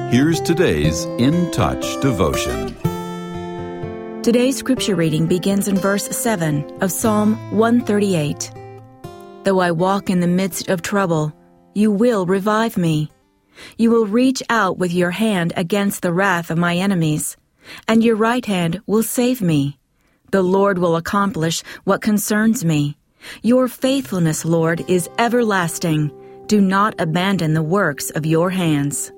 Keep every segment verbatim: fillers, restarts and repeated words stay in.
Here's today's In Touch devotion. Today's scripture reading begins in verse seven of Psalm one thirty-eight. Though I walk in the midst of trouble, you will revive me. You will reach out with your hand against the wrath of my enemies, and your right hand will save me. The Lord will accomplish what concerns me. Your faithfulness, Lord, is everlasting. Do not abandon the works of your hands.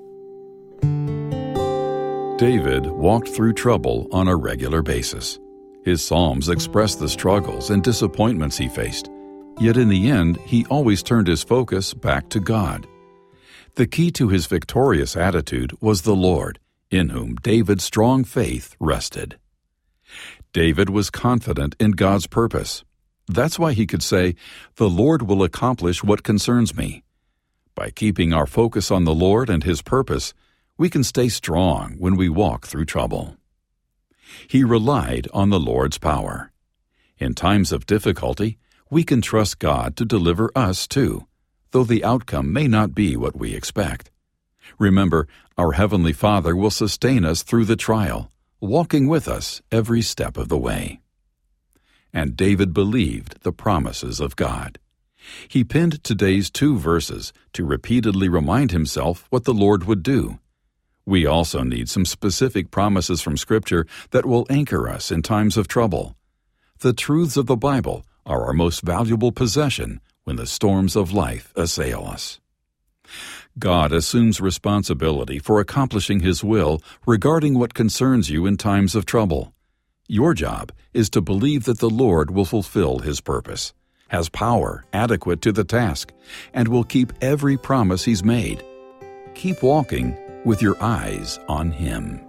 David walked through trouble on a regular basis. His Psalms express the struggles and disappointments he faced, yet in the end, he always turned his focus back to God. The key to his victorious attitude was the Lord, in whom David's strong faith rested. David was confident in God's purpose. That's why he could say, "The Lord will accomplish what concerns me." By keeping our focus on the Lord and His purpose, we can stay strong when we walk through trouble. He relied on the Lord's power. In times of difficulty, we can trust God to deliver us too, though the outcome may not be what we expect. Remember, our Heavenly Father will sustain us through the trial, walking with us every step of the way. And David believed the promises of God. He pinned today's two verses to repeatedly remind himself what the Lord would do. We also need some specific promises from Scripture that will anchor us in times of trouble. The truths of the Bible are our most valuable possession when the storms of life assail us. God assumes responsibility for accomplishing His will regarding what concerns you in times of trouble. Your job is to believe that the Lord will fulfill His purpose, has power adequate to the task, and will keep every promise He's made. Keep walking with your eyes on Him.